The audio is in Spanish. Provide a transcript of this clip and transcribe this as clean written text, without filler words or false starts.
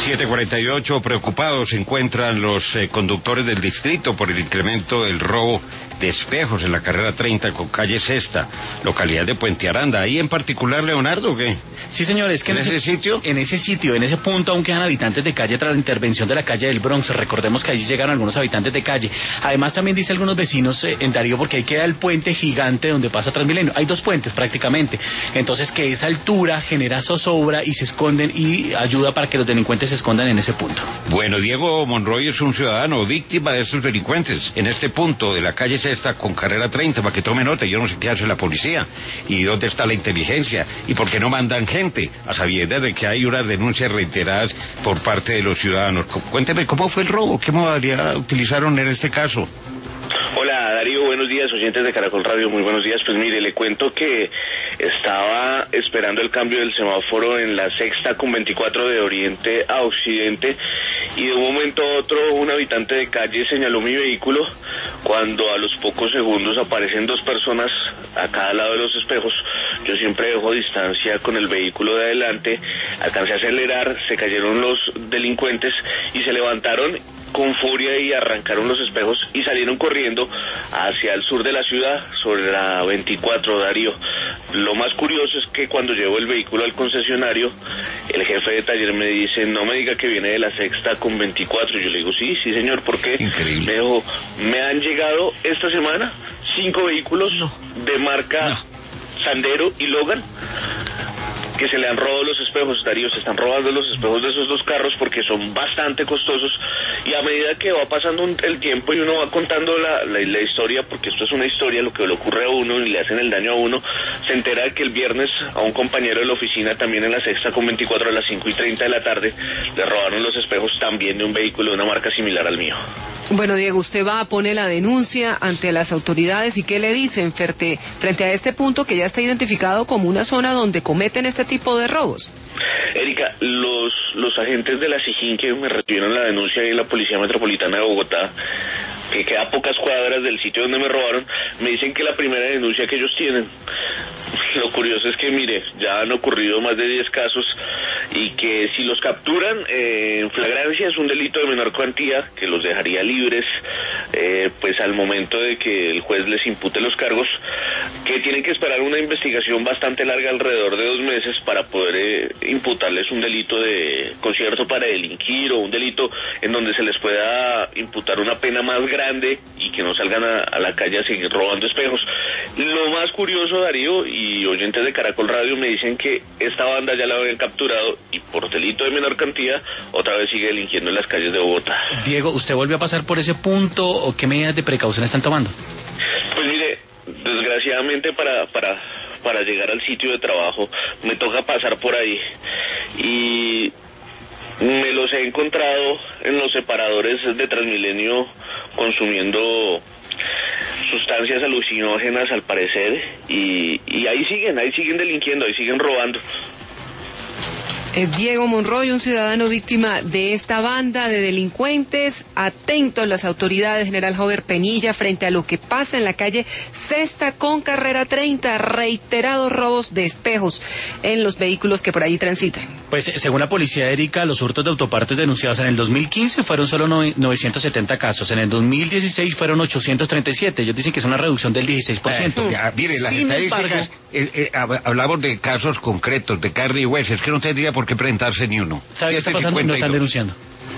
7:48, preocupados se encuentran los conductores del distrito por el incremento del robo de espejos en la carrera 30 con calle Sexta, localidad de Puente Aranda. Ahí en particular, Leonardo, ¿qué? Sí, señores, que ¿En ese sitio? En ese punto aún quedan habitantes de calle tras la intervención de la calle del Bronx. Recordemos que allí llegaron algunos habitantes de calle. Además, también dice algunos vecinos en Darío, porque ahí queda el puente gigante donde pasa Transmilenio. Hay dos puentes prácticamente. Entonces, que esa altura genera zozobra y se esconden y ayuda para que los delincuentes se escondan en ese punto. Bueno, Diego Monroy es un ciudadano víctima de estos delincuentes en este punto de la calle Sexta con carrera 30, para que tome nota. Yo no sé qué hace la policía y dónde está la inteligencia y por qué no mandan gente a sabiendas de que hay unas denuncias reiteradas por parte de los ciudadanos. Cuénteme cómo fue el robo, qué modalidad utilizaron en este caso. Hola Darío, buenos días, oyentes de Caracol Radio, muy buenos días. Pues mire, le cuento que estaba esperando el cambio del semáforo en la Sexta con 24 de oriente a occidente y de un momento a otro un habitante de calle señaló mi vehículo cuando a los pocos segundos aparecen dos personas a cada lado de los espejos. Yo siempre dejo distancia con el vehículo de adelante, alcancé a acelerar, se cayeron los delincuentes y se levantaron con furia y arrancaron los espejos y salieron corriendo hacia el sur de la ciudad, sobre la 24, Darío. Lo más curioso es que cuando llevo el vehículo al concesionario, el jefe de taller me dice, no me diga que viene de la Sexta con 24. Yo le digo, sí señor, ¿por qué? Increíble. Me dijo, me han llegado esta semana 5 vehículos de marca Sandero y Logan, que se le han robado los espejos, Darío. Se están robando los espejos de esos dos carros porque son bastante costosos y a medida que va pasando el tiempo y uno va contando la historia, porque esto es una historia, lo que le ocurre a uno y le hacen el daño a uno, se entera que el viernes a un compañero de la oficina, también en la Sexta con 24 a las 5:30 de la tarde, le robaron los espejos también de un vehículo de una marca similar al mío. Bueno, Diego, usted va a poner la denuncia ante las autoridades y ¿qué le dicen frente a este punto que ya está identificado como una zona donde cometen este tipo de robos? Erika, los agentes de la SIJIN que me recibieron la denuncia de la Policía Metropolitana de Bogotá, que queda a pocas cuadras del sitio donde me robaron, me dicen que la primera denuncia que ellos tienen. Lo curioso es que, mire, ya han ocurrido más de 10 casos y que si los capturan en flagrancia es un delito de menor cuantía que los dejaría libres, pues al momento de que el juez les impute los cargos, que tienen que esperar una investigación bastante larga, alrededor de 2 meses, para poder imputarles un delito de concierto para delinquir o un delito en donde se les pueda imputar una pena más grande y que no salgan a la calle a seguir robando espejos. Lo más curioso, Darío, y oyentes de Caracol Radio me dicen que esta banda ya la habían capturado y por delito de menor cantidad otra vez sigue delinquiendo en las calles de Bogotá. Diego, ¿usted volvió a pasar por ese punto o qué medidas de precaución están tomando? Pues mire, desgraciadamente para llegar al sitio de trabajo me toca pasar por ahí y me los he encontrado en los separadores de Transmilenio consumiendo sustancias alucinógenas al parecer y ahí siguen delinquiendo, ahí siguen robando. Es Diego Monroy, un ciudadano víctima de esta banda de delincuentes. Atentos las autoridades, General Jover Penilla, frente a lo que pasa en la calle Sexta con carrera 30. Reiterados robos de espejos en los vehículos que por ahí transitan. Pues según la policía, Erika, los hurtos de autopartes denunciados en el 2015 fueron solo 970 casos. En el 2016 fueron 837. Ellos dicen que es una reducción del 16%. Mire, las estadísticas, hablamos de casos concretos, de carne y hueso. Es que no tendría por qué presentarse ni uno. ¿Sabe qué está pasando? No están denunciando.